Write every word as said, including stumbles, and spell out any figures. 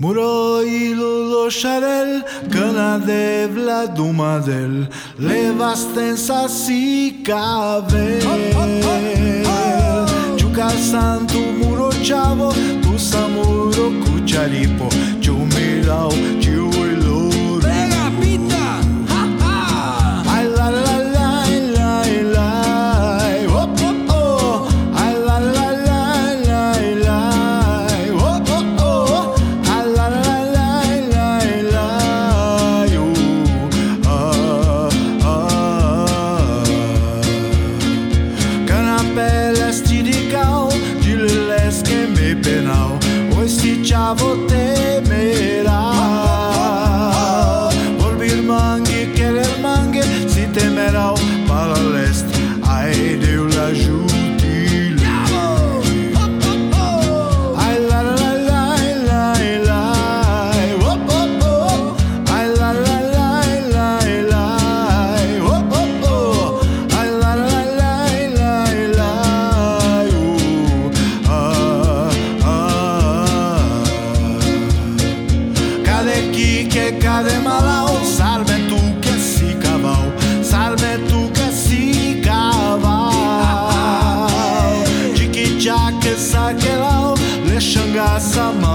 Muroilu lo sharel, cana de Vladumadel, leva stensa si cavel. Ciuca santo muro chavo, tu samuro cucharipo, chumirao, chiuilo. Prega pita, ha ha. Ai la la la la la, oh oh oh. Ai la la la la la, oh oh oh. Ai la la la la la, oh ah ah. Canapelle stiricao, giles che me penao, oi sti chavo temerà. Volvir manghi che le manghe si temerà para l'est, ai Deu l'aiuti. Ai la la la la la, oh oh oh. Ai la la la la la, oh oh oh. Ai la la la la la, oh ah ah. Cade chi che cade malao, salve tu che si cavao, salve tu che si cavao. Chiqui già che sa che lao, le shanga sama.